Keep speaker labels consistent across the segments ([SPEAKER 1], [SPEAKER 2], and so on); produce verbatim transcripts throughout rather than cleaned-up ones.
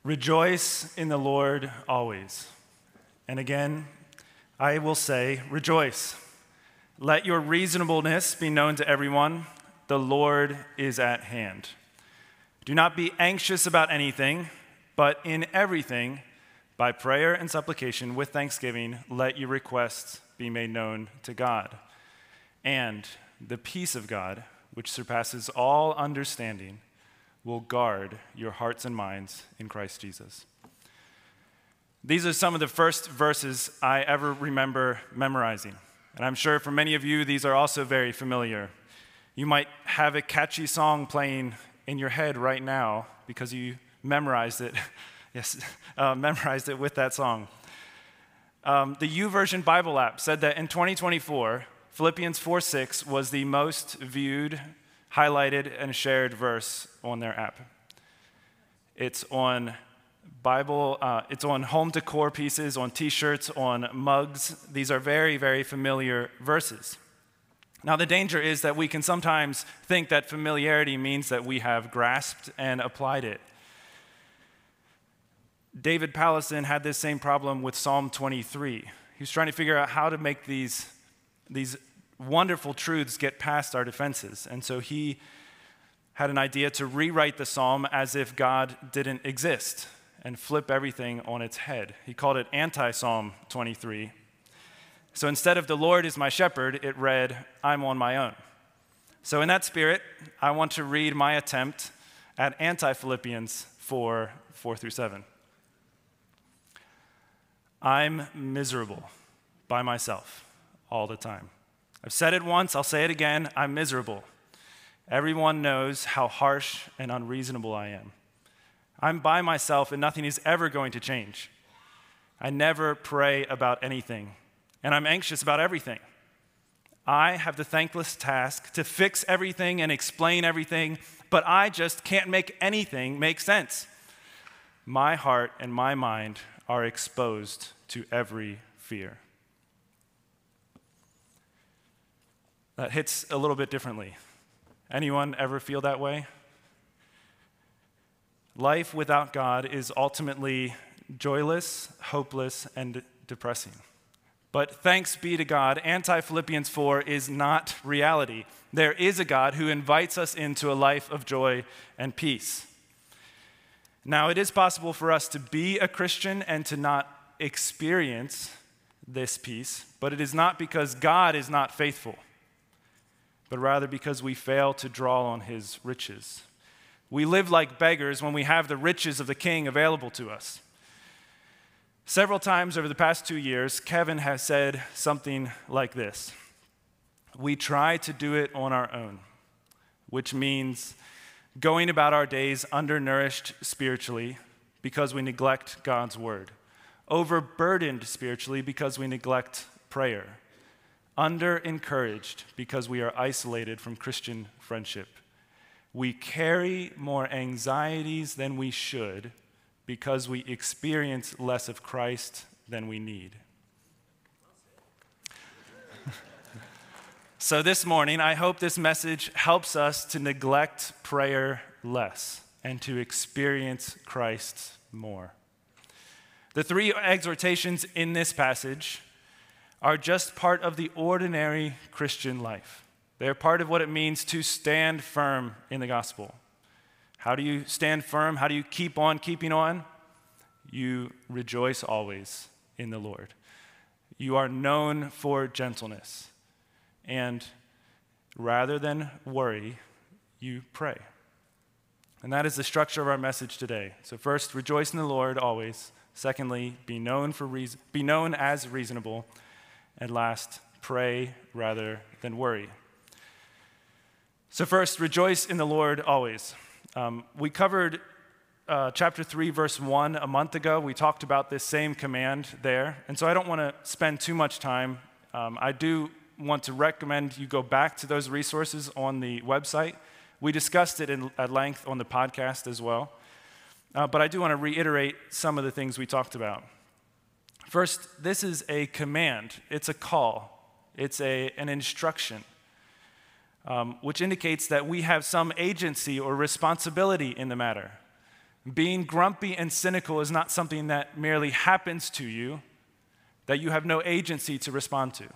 [SPEAKER 1] Rejoice in the Lord always. And again, I will say, rejoice. Let your reasonableness be known to everyone. The Lord is at hand. Do not be anxious about anything, but in everything, by prayer and supplication with thanksgiving, let your requests be made known to God. And the peace of God, which surpasses all understanding, will guard your hearts and minds in Christ Jesus. These are some of the first verses I ever remember memorizing. And I'm sure for many of you, these are also very familiar. You might have a catchy song playing in your head right now because you memorized it. yes, uh, memorized it with that song. Um, the YouVersion Bible app said that in twenty twenty-four, Philippians four six was the most viewed, highlighted, and shared verse on their app. It's on Bible, uh, it's on home decor pieces, on t-shirts, on mugs. These are very, very familiar verses. Now, the danger is that we can sometimes think that familiarity means that we have grasped and applied it. David Pallison had this same problem with Psalm twenty-three. He was trying to figure out how to make these, these wonderful truths get past our defenses. And so he had an idea to rewrite the psalm as if God didn't exist and flip everything on its head. He called it anti-Psalm twenty-three. So instead of the Lord is my shepherd, it read, I'm on my own. So in that spirit, I want to read my attempt at anti-Philippians four, four through seven. I'm miserable by myself all the time. I've said it once, I'll say it again, I'm miserable. Everyone knows how harsh and unreasonable I am. I'm by myself and nothing is ever going to change. I never pray about anything, and I'm anxious about everything. I have the thankless task to fix everything and explain everything, but I just can't make anything make sense. My heart and my mind are exposed to every fear. That hits a little bit differently. Anyone ever feel that way? Life without God is ultimately joyless, hopeless, and depressing. But thanks be to God, anti-Philippians four is not reality. There is a God who invites us into a life of joy and peace. Now, it is possible for us to be a Christian and to not experience this peace, but it is not because God is not faithful, but rather because we fail to draw on his riches. We live like beggars when we have the riches of the King available to us. Several times over the past two years, Kevin has said something like this: we try to do it on our own, which means going about our days undernourished spiritually because we neglect God's word, overburdened spiritually because we neglect prayer, under-encouraged because we are isolated from Christian friendship. We carry more anxieties than we should because we experience less of Christ than we need. So this morning, I hope this message helps us to neglect prayer less and to experience Christ more. The three exhortations in this passage are just part of the ordinary Christian life. They're part of what it means to stand firm in the gospel. How do you stand firm? How do you keep on keeping on? You rejoice always in the Lord. You are known for gentleness. And rather than worry, you pray. And that is the structure of our message today. So first, rejoice in the Lord always. Secondly, be known for reason, be known as reasonable. And last, pray rather than worry. So first, rejoice in the Lord always. Um, we covered uh, chapter three, verse one a month ago. We talked about this same command there. And so I don't want to spend too much time. Um, I do want to recommend you go back to those resources on the website. We discussed it in, at length on the podcast as well. Uh, but I do want to reiterate some of the things we talked about. First, this is a command. It's a call. It's a, an instruction, um, which indicates that we have some agency or responsibility in the matter. Being grumpy and cynical is not something that merely happens to you, that you have no agency to respond to.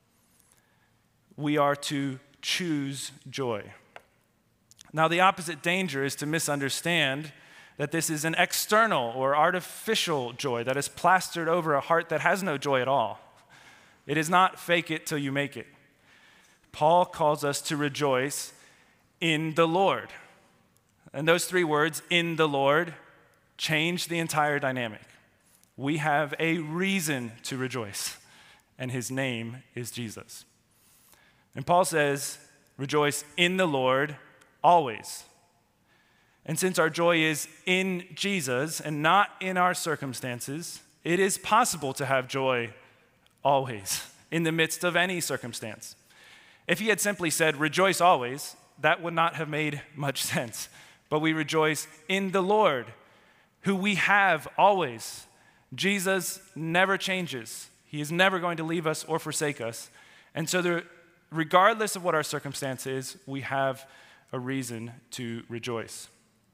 [SPEAKER 1] We are to choose joy. Now, the opposite danger is to misunderstand that this is an external or artificial joy that is plastered over a heart that has no joy at all. It is not fake it till you make it. Paul calls us to rejoice in the Lord. And those three words, in the Lord, change the entire dynamic. We have a reason to rejoice, and his name is Jesus. And Paul says, rejoice in the Lord always. And since our joy is in Jesus and not in our circumstances, it is possible to have joy always, in the midst of any circumstance. If he had simply said, rejoice always, that would not have made much sense. But we rejoice in the Lord, who we have always. Jesus never changes. He is never going to leave us or forsake us. And so there, regardless of what our circumstance is, we have a reason to rejoice.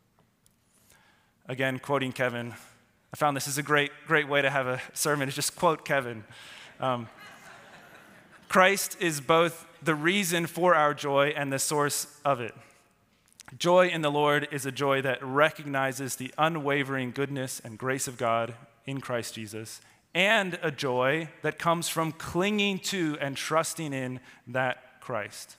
[SPEAKER 1] Again, quoting Kevin, I found this is a great, great way to have a sermon, is just quote Kevin. Um, Christ is both the reason for our joy and the source of it. Joy in the Lord is a joy that recognizes the unwavering goodness and grace of God in Christ Jesus, and a joy that comes from clinging to and trusting in that Christ.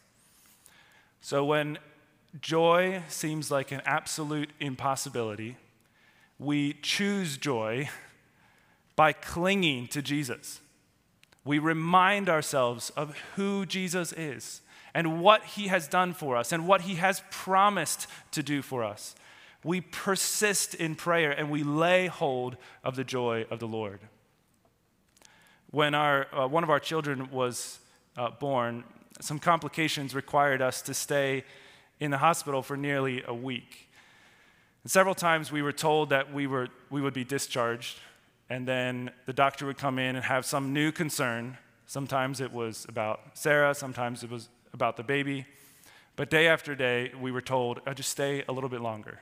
[SPEAKER 1] So when joy seems like an absolute impossibility, we choose joy by clinging to Jesus. We remind ourselves of who Jesus is and what he has done for us and what he has promised to do for us. We persist in prayer and we lay hold of the joy of the Lord. When our, uh, one of our children was uh, born, some complications required us to stay in the hospital for nearly a week. And several times we were told that we were we would be discharged, and then the doctor would come in and have some new concern. Sometimes it was about Sarah, sometimes it was about the baby. But day after day, we were told, oh, just stay a little bit longer.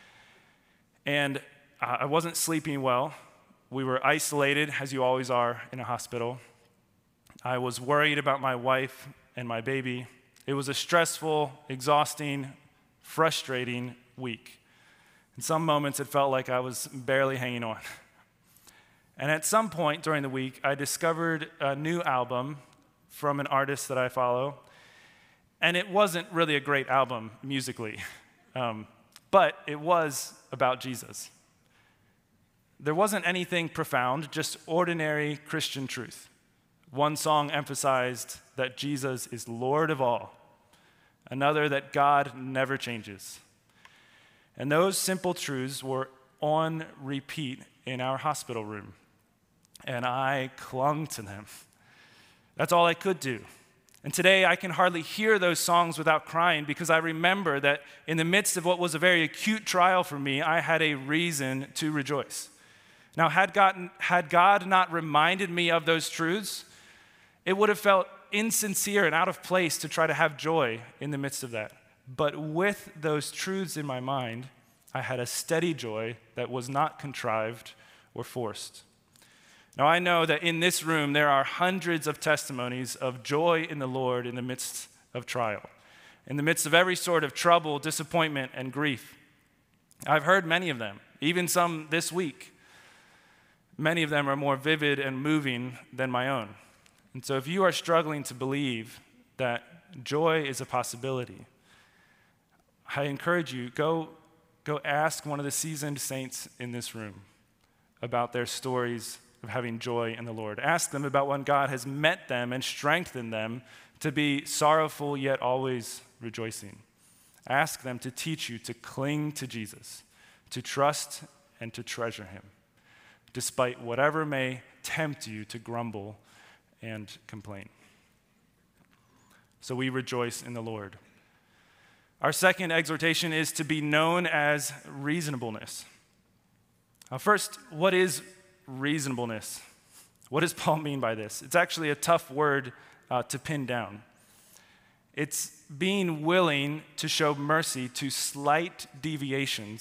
[SPEAKER 1] And uh, I wasn't sleeping well. We were isolated, as you always are in a hospital. I was worried about my wife and my baby. It was a stressful, exhausting, frustrating week. In some moments, it felt like I was barely hanging on. And at some point during the week, I discovered a new album from an artist that I follow. And it wasn't really a great album musically, um, but it was about Jesus. There wasn't anything profound, just ordinary Christian truth. One song emphasized that Jesus is Lord of all. Another, that God never changes. And those simple truths were on repeat in our hospital room. And I clung to them. That's all I could do. And today I can hardly hear those songs without crying because I remember that in the midst of what was a very acute trial for me, I had a reason to rejoice. Now, had God, had God not reminded me of those truths, it would have felt insincere and out of place to try to have joy in the midst of that. But with those truths in my mind, I had a steady joy that was not contrived or forced. Now, I know that in this room, there are hundreds of testimonies of joy in the Lord in the midst of trial, in the midst of every sort of trouble, disappointment, and grief. I've heard many of them, even some this week. Many of them are more vivid and moving than my own. And so if you are struggling to believe that joy is a possibility, I encourage you, go, go ask one of the seasoned saints in this room about their stories of having joy in the Lord. Ask them about when God has met them and strengthened them to be sorrowful yet always rejoicing. Ask them to teach you to cling to Jesus, to trust and to treasure him, despite whatever may tempt you to grumble and complain. So we rejoice in the Lord. Our second exhortation is to be known as reasonableness. Now first, what is reasonableness? What does Paul mean by this? It's actually a tough word uh, to pin down. It's being willing to show mercy to slight deviations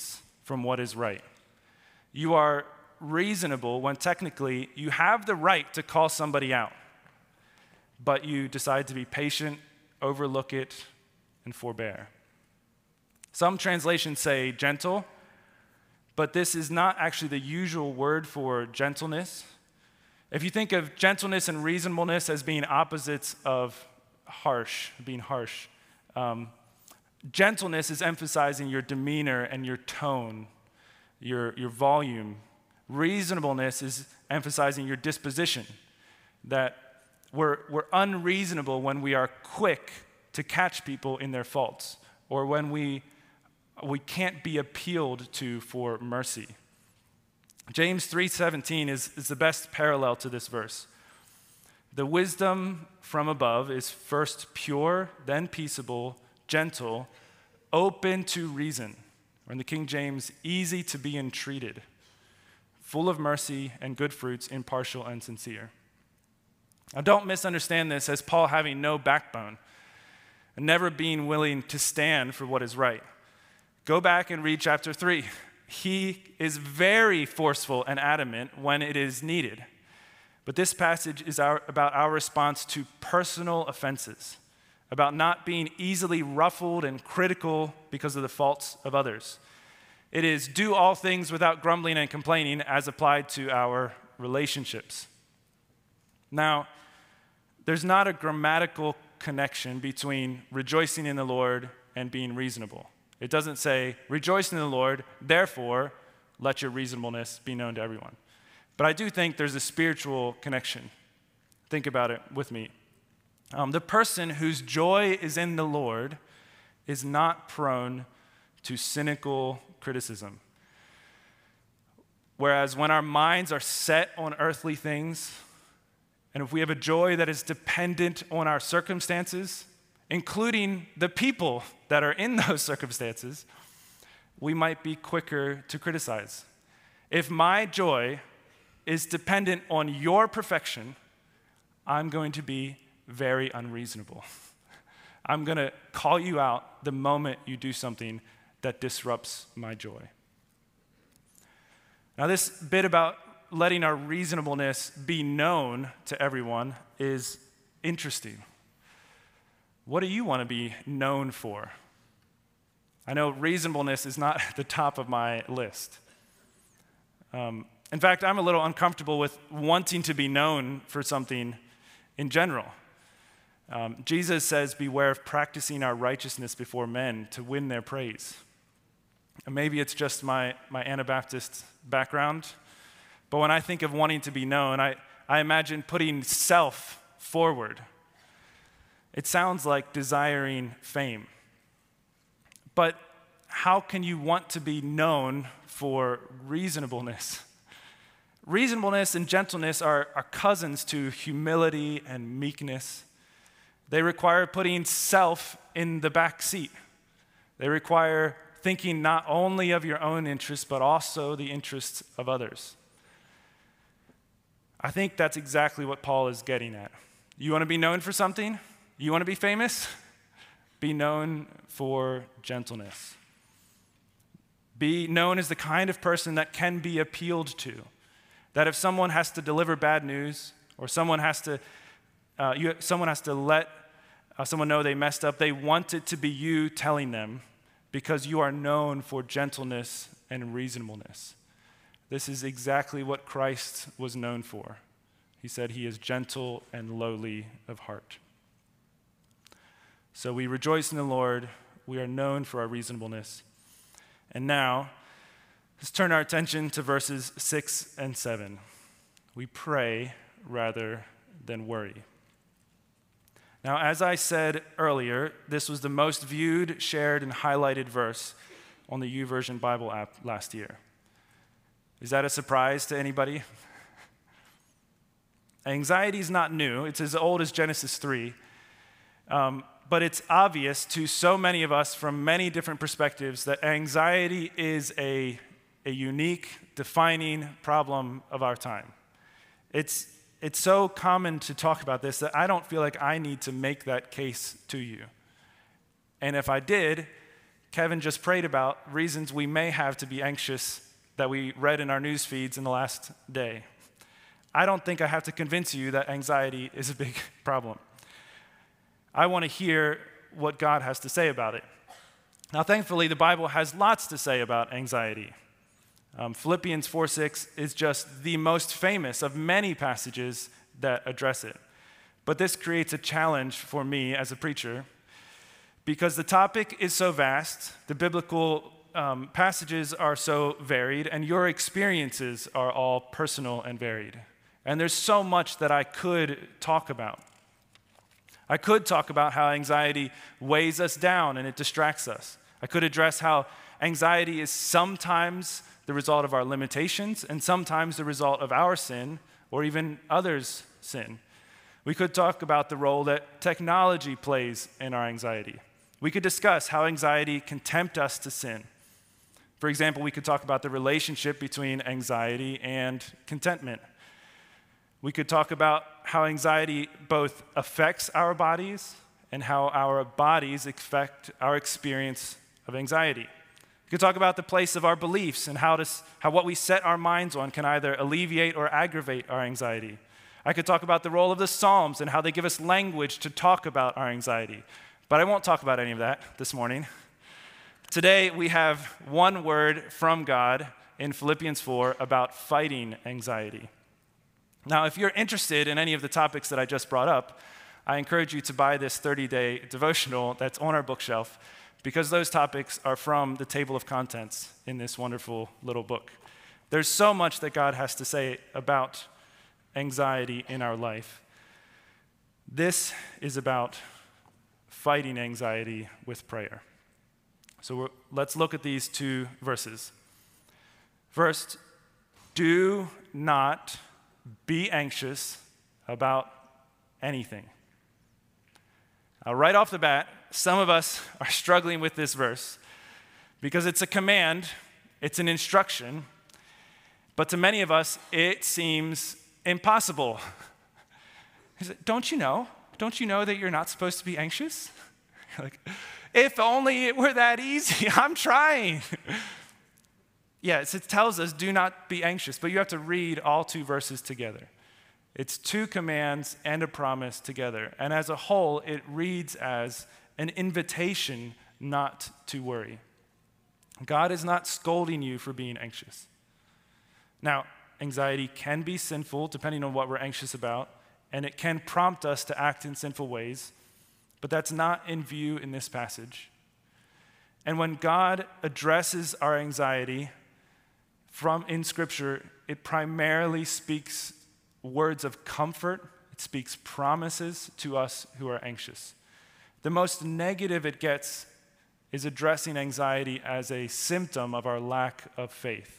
[SPEAKER 1] from what is right. You are reasonable when technically you have the right to call somebody out, but you decide to be patient, overlook it, and forbear. Some translations say gentle, but this is not actually the usual word for gentleness. If you think of gentleness and reasonableness as being opposites of harsh, being harsh, um, gentleness is emphasizing your demeanor and your tone, your, your volume. Reasonableness is emphasizing your disposition, that we're, we're unreasonable when we are quick to catch people in their faults, or when we, we can't be appealed to for mercy. James three seventeen is, is the best parallel to this verse. The wisdom from above is first pure, then peaceable, gentle, open to reason. Or in the King James, easy to be entreated, full of mercy and good fruits, impartial and sincere. Now don't misunderstand this as Paul having no backbone and never being willing to stand for what is right. Go back and read chapter three. He is very forceful and adamant when it is needed. But this passage is our, about our response to personal offenses, about not being easily ruffled and critical because of the faults of others. It is do all things without grumbling and complaining as applied to our relationships. Now, there's not a grammatical connection between rejoicing in the Lord and being reasonable. It doesn't say, rejoice in the Lord, therefore let your reasonableness be known to everyone. But I do think there's a spiritual connection. Think about it with me. Um, the person whose joy is in the Lord is not prone to cynical criticism. Whereas when our minds are set on earthly things, and if we have a joy that is dependent on our circumstances, including the people that are in those circumstances, we might be quicker to criticize. If my joy is dependent on your perfection, I'm going to be very unreasonable. I'm going to call you out the moment you do something that disrupts my joy. Now, this bit about letting our reasonableness be known to everyone is interesting. What do you want to be known for? I know reasonableness is not at the top of my list. Um, in fact, I'm a little uncomfortable with wanting to be known for something in general. Um, Jesus says, beware of practicing our righteousness before men to win their praise. And maybe it's just my, my Anabaptist background, but when I think of wanting to be known, I, I imagine putting self forward. It sounds like desiring fame. But how can you want to be known for reasonableness? Reasonableness and gentleness are, are cousins to humility and meekness. They require putting self in the back seat. They require thinking not only of your own interests, but also the interests of others. I think that's exactly what Paul is getting at. You want to be known for something? You want to be famous? Be known for gentleness. Be known as the kind of person that can be appealed to. That if someone has to deliver bad news, or someone has to, uh, you, someone has to let uh, someone know they messed up, they want it to be you telling them, because you are known for gentleness and reasonableness. This is exactly what Christ was known for. He said he is gentle and lowly of heart. So we rejoice in the Lord. We are known for our reasonableness. And now, let's turn our attention to verses six and seven. We pray rather than worry. Now, as I said earlier, this was the most viewed, shared, and highlighted verse on the YouVersion Bible app last year. Is that a surprise to anybody? Anxiety is not new. It's as old as Genesis three. Um, but it's obvious to so many of us from many different perspectives that anxiety is a, a unique, defining problem of our time. It's, it's so common to talk about this that I don't feel like I need to make that case to you. And if I did, Kevin just prayed about reasons we may have to be anxious that we read in our news feeds in the last day. I don't think I have to convince you that anxiety is a big problem. I want to hear what God has to say about it. Now, thankfully, the Bible has lots to say about anxiety. Um, Philippians four six is just the most famous of many passages that address it. But this creates a challenge for me as a preacher because the topic is so vast, the biblical um, passages are so varied, and your experiences are all personal and varied. And there's so much that I could talk about. I could talk about how anxiety weighs us down and it distracts us. I could address how anxiety is sometimes the result of our limitations and sometimes the result of our sin or even others' sin. We could talk about the role that technology plays in our anxiety. We could discuss how anxiety can tempt us to sin. For example, we could talk about the relationship between anxiety and contentment. We could talk about how anxiety both affects our bodies and how our bodies affect our experience of anxiety. We could talk about the place of our beliefs and how, to, how what we set our minds on can either alleviate or aggravate our anxiety. I could talk about the role of the Psalms and how they give us language to talk about our anxiety. But I won't talk about any of that this morning. Today, we have one word from God in Philippians four about fighting anxiety. Now, if you're interested in any of the topics that I just brought up, I encourage you to buy this thirty-day devotional that's on our bookshelf because those topics are from the table of contents in this wonderful little book. There's so much that God has to say about anxiety in our life. This is about fighting anxiety with prayer. So we're, let's look at these two verses. First, do not be anxious about anything. Now, right off the bat, some of us are struggling with this verse because it's a command, it's an instruction, but to many of us, it seems impossible. Don't you know? Don't you know that you're not supposed to be anxious? Like, if only it were that easy. I'm trying. Yes, it tells us do not be anxious, but you have to read all two verses together. It's two commands and a promise together. And as a whole, it reads as an invitation not to worry. God is not scolding you for being anxious. Now, anxiety can be sinful depending on what we're anxious about, and it can prompt us to act in sinful ways, but that's not in view in this passage. And when God addresses our anxiety from in Scripture, it primarily speaks words of comfort. It speaks promises to us who are anxious. The most negative it gets is addressing anxiety as a symptom of our lack of faith.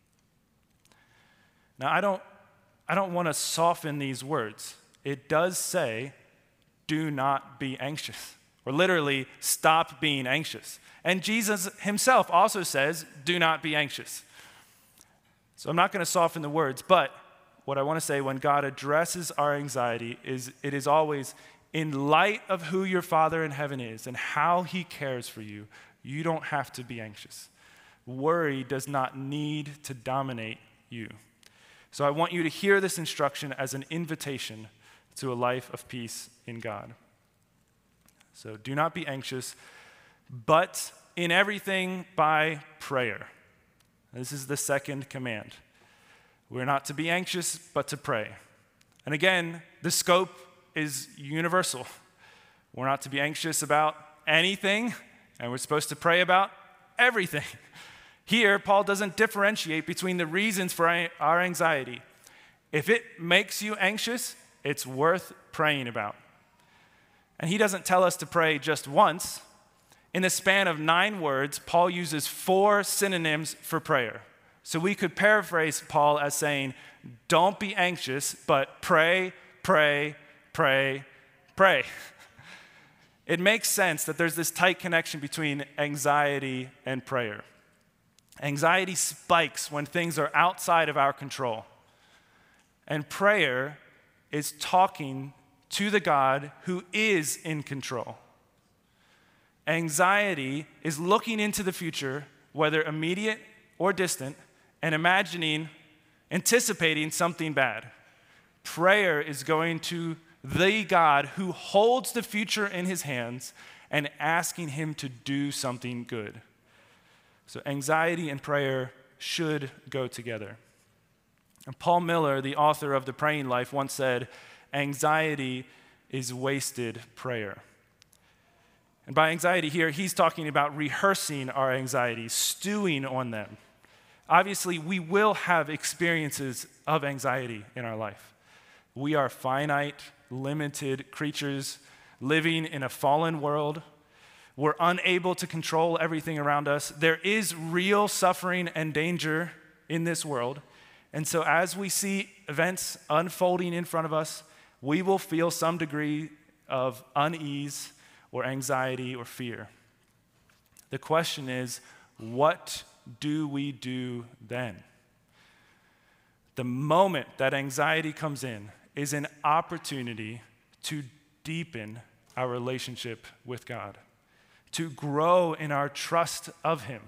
[SPEAKER 1] Now, I don't, I don't want to soften these words. It does say, do not be anxious, or literally, stop being anxious. And Jesus himself also says, do not be anxious. So I'm not going to soften the words, but what I want to say when God addresses our anxiety is it is always in light of who your Father in heaven is and how he cares for you, you don't have to be anxious. Worry does not need to dominate you. So I want you to hear this instruction as an invitation to a life of peace in God. So do not be anxious, but in everything by prayer. This is the second command. We're not to be anxious, but to pray. And again, the scope is universal. We're not to be anxious about anything, and we're supposed to pray about everything. Here, Paul doesn't differentiate between the reasons for our anxiety. If it makes you anxious, it's worth praying about. And he doesn't tell us to pray just once. In the span of nine words, Paul uses four synonyms for prayer. So we could paraphrase Paul as saying, don't be anxious, but pray, pray, pray, pray. It makes sense that there's this tight connection between anxiety and prayer. Anxiety spikes when things are outside of our control. And prayer is talking to the God who is in control. Anxiety is looking into the future, whether immediate or distant, and imagining, anticipating something bad. Prayer is going to the God who holds the future in his hands and asking him to do something good. So anxiety and prayer should go together. And Paul Miller, the author of The Praying Life, once said, anxiety is wasted prayer. And by anxiety here, he's talking about rehearsing our anxieties, stewing on them. Obviously, we will have experiences of anxiety in our life. We are finite, limited creatures living in a fallen world. We're unable to control everything around us. There is real suffering and danger in this world. And so as we see events unfolding in front of us, we will feel some degree of unease or anxiety or fear. The question is, what do we do then? The moment that anxiety comes in is an opportunity to deepen our relationship with God, to grow in our trust of him.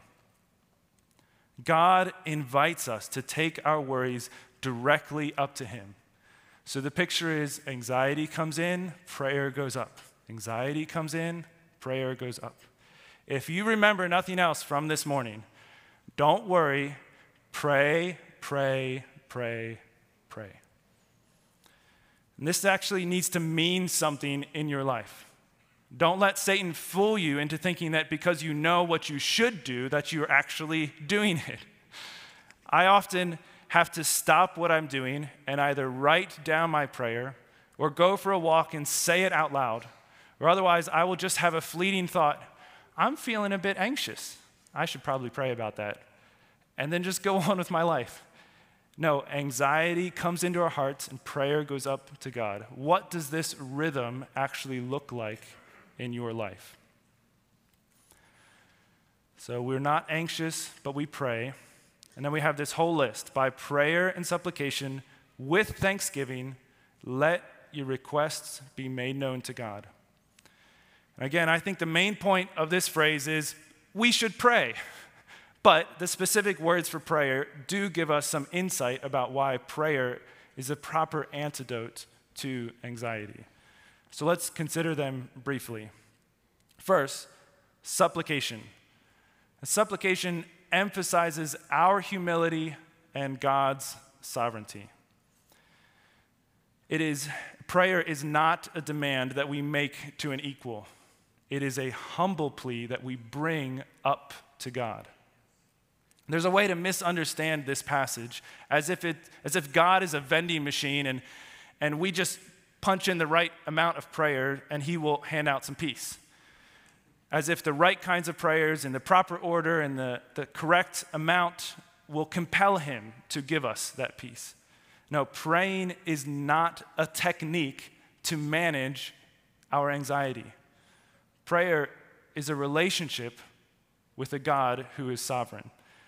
[SPEAKER 1] God invites us to take our worries directly up to him. So the picture is anxiety comes in, prayer goes up. Anxiety comes in, prayer goes up. If you remember nothing else from this morning, don't worry, pray, pray, pray, pray. And this actually needs to mean something in your life. Don't let Satan fool you into thinking that because you know what you should do, that you're actually doing it. I often have to stop what I'm doing and either write down my prayer or go for a walk and say it out loud, or otherwise I will just have a fleeting thought, I'm feeling a bit anxious. I should probably pray about that. And then just go on with my life. No, anxiety comes into our hearts and prayer goes up to God. What does this rhythm actually look like in your life? So we're not anxious, but we pray. And then we have this whole list. By prayer and supplication, with thanksgiving, let your requests be made known to God. And again, I think the main point of this phrase is we should pray. But the specific words for prayer do give us some insight about why prayer is a proper antidote to anxiety. So let's consider them briefly. First, supplication. Supplication emphasizes our humility and God's sovereignty. It is, prayer is not a demand that we make to an equal. It is a humble plea that we bring up to God. There's a way to misunderstand this passage as if it, as if God is a vending machine and, and we just punch in the right amount of prayer and he will hand out some peace. As if the right kinds of prayers in the proper order and the, the correct amount will compel him to give us that peace. No, praying is not a technique to manage our anxiety. Prayer is a relationship with a God who is sovereign.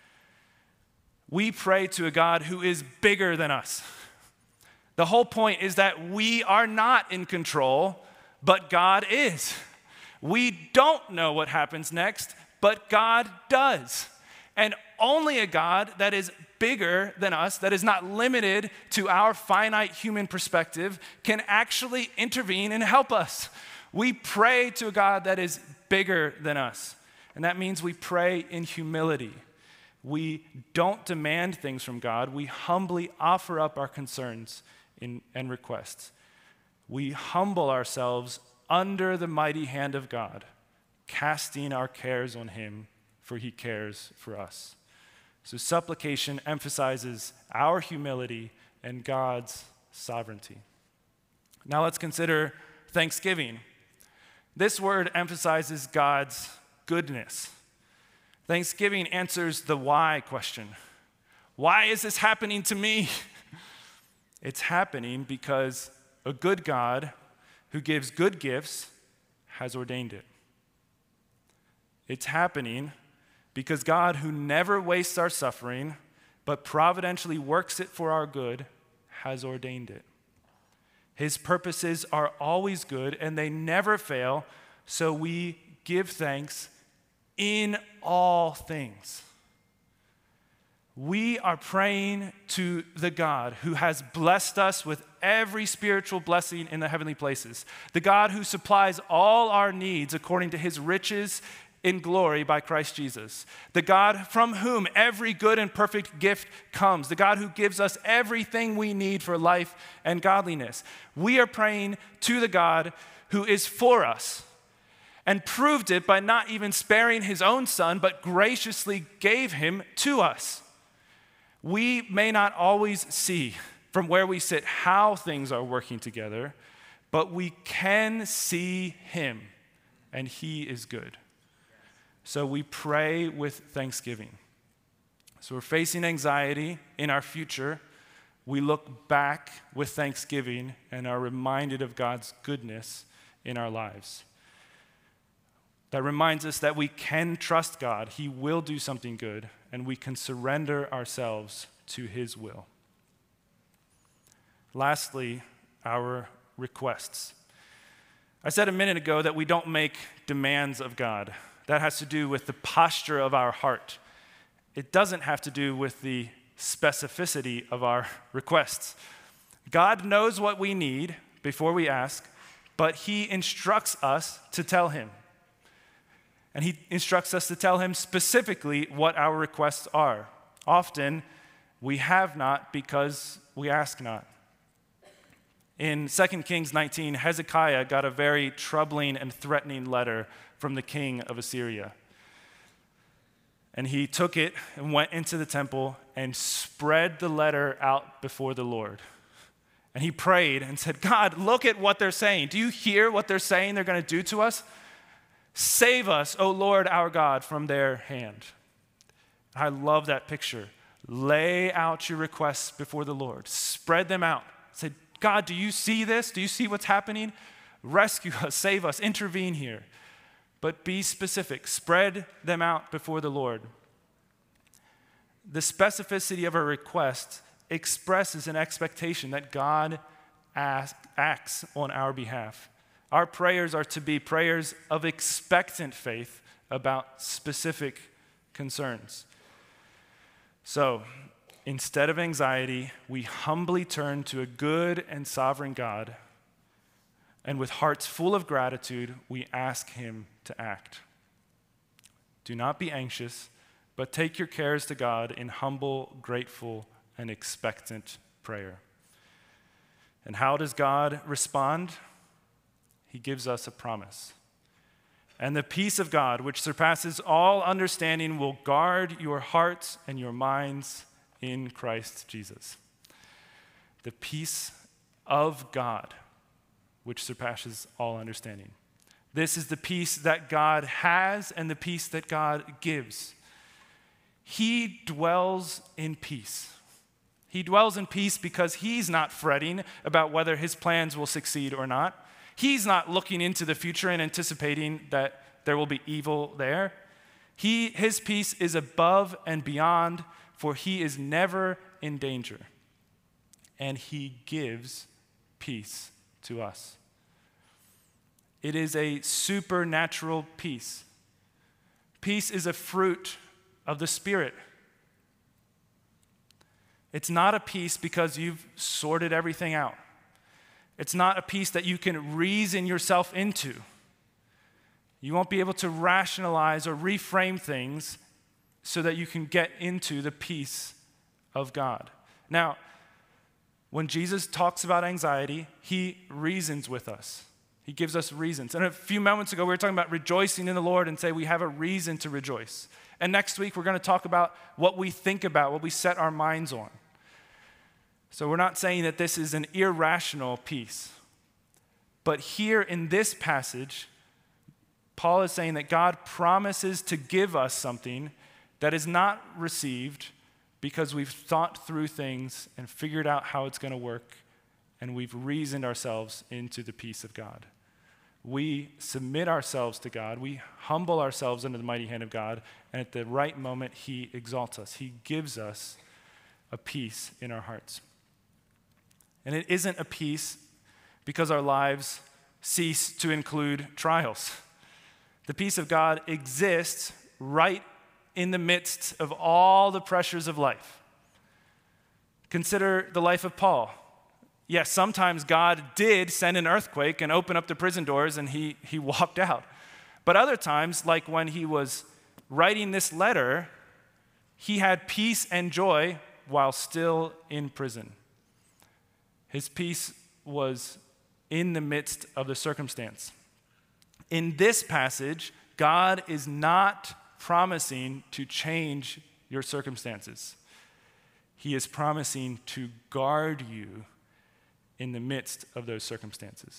[SPEAKER 1] We pray to a God who is bigger than us. The whole point is that we are not in control, but God is. We don't know what happens next, but God does. And only a God that is bigger than us, that is not limited to our finite human perspective, can actually intervene and help us. We pray to a God that is bigger than us. And that means we pray in humility. We don't demand things from God. We humbly offer up our concerns in, and requests. We humble ourselves under the mighty hand of God, casting our cares on him, for he cares for us. So supplication emphasizes our humility and God's sovereignty. Now let's consider thanksgiving. This word emphasizes God's goodness. Thanksgiving answers the why question. Why is this happening to me? It's happening because a good God who gives good gifts has ordained it. It's happening because God, who never wastes our suffering, but providentially works it for our good, has ordained it. His purposes are always good and they never fail, so we give thanks in all things. We are praying to the God who has blessed us with every spiritual blessing in the heavenly places, the God who supplies all our needs according to his riches in glory by Christ Jesus, the God from whom every good and perfect gift comes, the God who gives us everything we need for life and godliness. We are praying to the God who is for us and proved it by not even sparing his own son, but graciously gave him to us. We may not always see from where we sit how things are working together, but we can see him, and he is good. So we pray with thanksgiving. So we're facing anxiety in our future. We look back with thanksgiving and are reminded of God's goodness in our lives. That reminds us that we can trust God. He will do something good, and we can surrender ourselves to his will. Lastly, our requests. I said a minute ago that we don't make demands of God. That has to do with the posture of our heart. It doesn't have to do with the specificity of our requests. God knows what we need before we ask, but he instructs us to tell him. And he instructs us to tell him specifically what our requests are. Often, we have not because we ask not. In Second Kings nineteen, Hezekiah got a very troubling and threatening letter from the king of Assyria. And he took it and went into the temple and spread the letter out before the Lord. And he prayed and said, God, look at what they're saying. Do you hear what they're saying they're going to do to us? Save us, O Lord our God, from their hand. I love that picture. Lay out your requests before the Lord. Spread them out. Say, God, do you see this? Do you see what's happening? Rescue us, save us, intervene here. But be specific. Spread them out before the Lord. The specificity of our request expresses an expectation that God ask, acts on our behalf. Our prayers are to be prayers of expectant faith about specific concerns. So, instead of anxiety, we humbly turn to a good and sovereign God, and with hearts full of gratitude, we ask him to act. Do not be anxious, but take your cares to God in humble, grateful, and expectant prayer. And how does God respond? He gives us a promise. And the peace of God, which surpasses all understanding, will guard your hearts and your minds in Christ Jesus. The peace of God, which surpasses all understanding. This is the peace that God has and the peace that God gives. He dwells in peace. He dwells in peace because he's not fretting about whether his plans will succeed or not. He's not looking into the future and anticipating that there will be evil there. He, his peace is above and beyond, for he is never in danger. And he gives peace to us. It is a supernatural peace. Peace is a fruit of the Spirit. It's not a peace because you've sorted everything out. It's not a peace that you can reason yourself into. You won't be able to rationalize or reframe things so that you can get into the peace of God. Now, when Jesus talks about anxiety, he reasons with us. He gives us reasons. And a few moments ago, we were talking about rejoicing in the Lord and say we have a reason to rejoice. And next week, we're going to talk about what we think about, what we set our minds on. So we're not saying that this is an irrational peace. But here in this passage, Paul is saying that God promises to give us something that is not received because we've thought through things and figured out how it's going to work, and we've reasoned ourselves into the peace of God. We submit ourselves to God. We humble ourselves under the mighty hand of God, and at the right moment, he exalts us. He gives us a peace in our hearts. And it isn't a peace because our lives cease to include trials. The peace of God exists right in the midst of all the pressures of life. Consider the life of Paul. Yes, sometimes God did send an earthquake and open up the prison doors and he, he walked out. But other times, like when he was writing this letter, he had peace and joy while still in prison. His peace was in the midst of the circumstance. In this passage, God is not promising to change your circumstances. He is promising to guard you in the midst of those circumstances.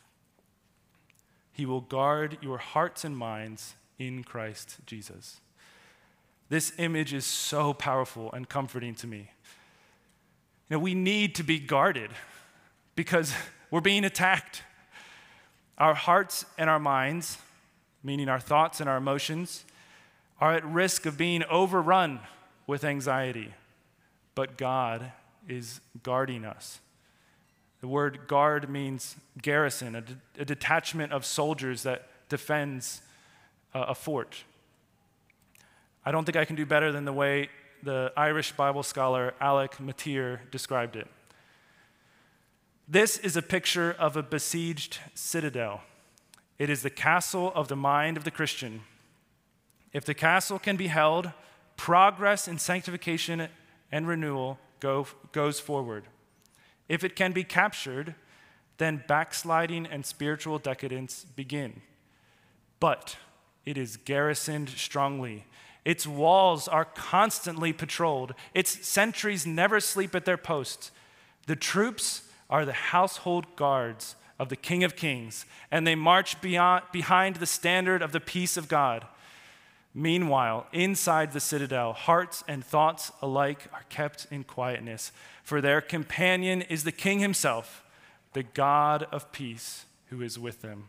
[SPEAKER 1] He will guard your hearts and minds in Christ Jesus. This image is so powerful and comforting to me. You know, we need to be guarded because we're being attacked. Our hearts and our minds, meaning our thoughts and our emotions, are at risk of being overrun with anxiety. But God is guarding us. The word guard means garrison, a, de- a detachment of soldiers that defends uh, a fort. I don't think I can do better than the way the Irish Bible scholar Alec Motyer described it. This is a picture of a besieged citadel. It is the castle of the mind of the Christian. If the castle can be held, progress in sanctification and renewal go, goes forward. If it can be captured, then backsliding and spiritual decadence begin. But it is garrisoned strongly. Its walls are constantly patrolled. Its sentries never sleep at their posts. The troops are the household guards of the King of Kings, and they march beyond, behind the standard of the peace of God. Meanwhile, inside the citadel, hearts and thoughts alike are kept in quietness, for their companion is the King himself, the God of peace, who is with them.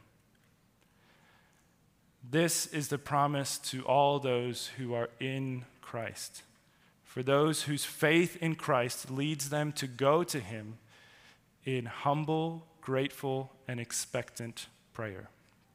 [SPEAKER 1] This is the promise to all those who are in Christ, for those whose faith in Christ leads them to go to him in humble, grateful, and expectant prayer.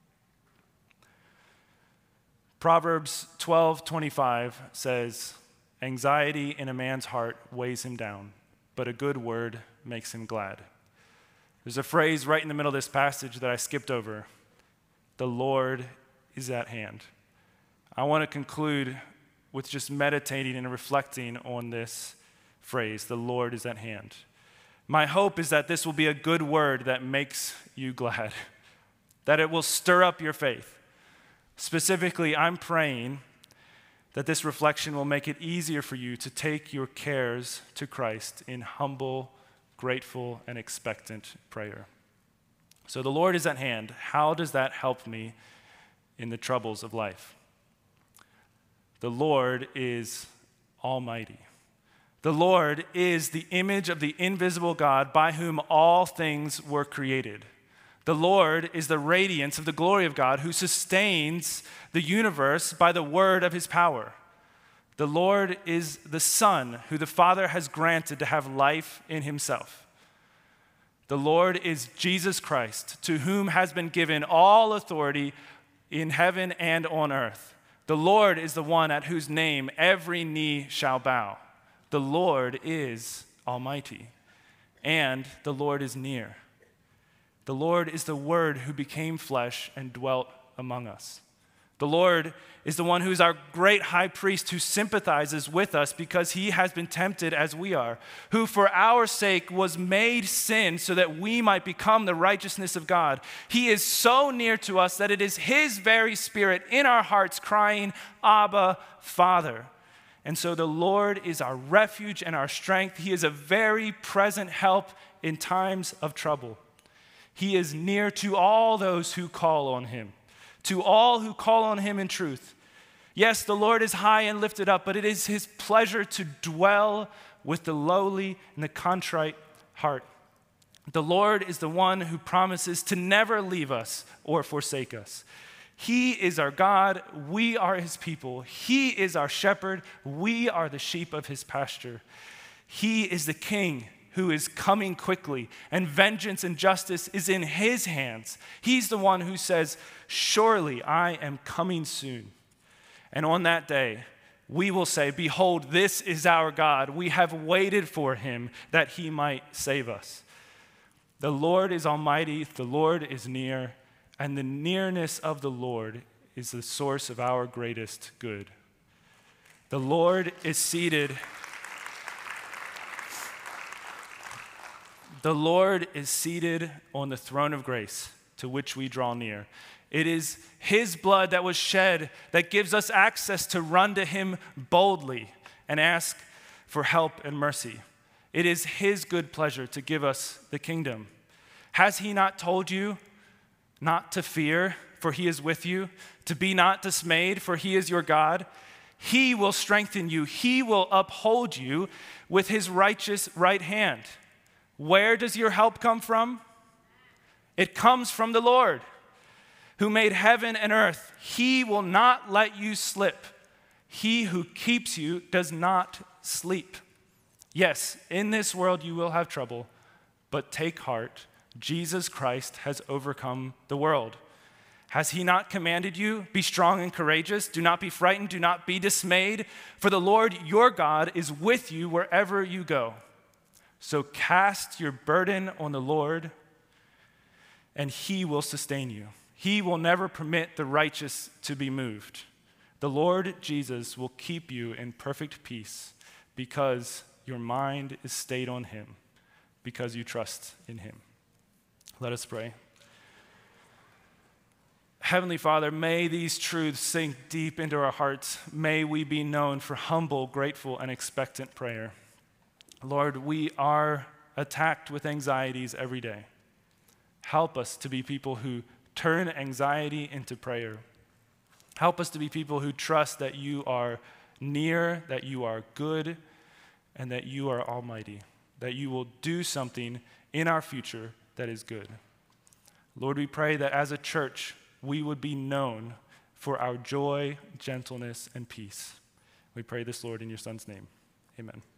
[SPEAKER 1] Proverbs twelve twenty-five says, "Anxiety in a man's heart weighs him down, but a good word makes him glad." There's a phrase right in the middle of this passage that I skipped over. The Lord is at hand. I want to conclude with just meditating and reflecting on this phrase, the Lord is at hand. My hope is that this will be a good word that makes you glad, that it will stir up your faith. Specifically, I'm praying that this reflection will make it easier for you to take your cares to Christ in humble, grateful, and expectant prayer. So the Lord is at hand. How does that help me in the troubles of life? The Lord is almighty. The Lord is the image of the invisible God by whom all things were created. The Lord is the radiance of the glory of God who sustains the universe by the word of his power. The Lord is the Son who the Father has granted to have life in himself. The Lord is Jesus Christ, to whom has been given all authority in heaven and on earth. The Lord is the one at whose name every knee shall bow. The Lord is almighty, and the Lord is near. The Lord is the Word who became flesh and dwelt among us. The Lord is the one who is our great high priest who sympathizes with us because he has been tempted as we are, who for our sake was made sin so that we might become the righteousness of God. He is so near to us that it is his very spirit in our hearts crying, Abba, Father. And so the Lord is our refuge and our strength. He is a very present help in times of trouble. He is near to all those who call on him, to all who call on him in truth. Yes, the Lord is high and lifted up, but it is his pleasure to dwell with the lowly and the contrite heart. The Lord is the one who promises to never leave us or forsake us. He is our God, we are his people. He is our shepherd, we are the sheep of his pasture. He is the King who is coming quickly, and vengeance and justice is in his hands. He's the one who says, surely I am coming soon. And on that day, we will say, behold, this is our God. We have waited for him that he might save us. The Lord is almighty, the Lord is near, and the nearness of the Lord is the source of our greatest good. The Lord is seated. The Lord is seated on the throne of grace to which we draw near. It is his blood that was shed that gives us access to run to him boldly and ask for help and mercy. It is his good pleasure to give us the kingdom. Has he not told you not to fear, for he is with you, to be not dismayed, for he is your God? He will strengthen you. He will uphold you with his righteous right hand. Where does your help come from? It comes from the Lord, who made heaven and earth. He will not let you slip. He who keeps you does not sleep. Yes, in this world you will have trouble, but take heart. Jesus Christ has overcome the world. Has he not commanded you? Be strong and courageous. Do not be frightened. Do not be dismayed. For the Lord your God is with you wherever you go. So cast your burden on the Lord, and he will sustain you. He will never permit the righteous to be moved. The Lord Jesus will keep you in perfect peace because your mind is stayed on him, because you trust in him. Let us pray. Heavenly Father, may these truths sink deep into our hearts. May we be known for humble, grateful, and expectant prayer. Lord, we are attacked with anxieties every day. Help us to be people who turn anxiety into prayer. Help us to be people who trust that you are near, that you are good, and that you are almighty, that you will do something in our future that is good. Lord, we pray that as a church, we would be known for our joy, gentleness, and peace. We pray this, Lord, in your Son's name. Amen.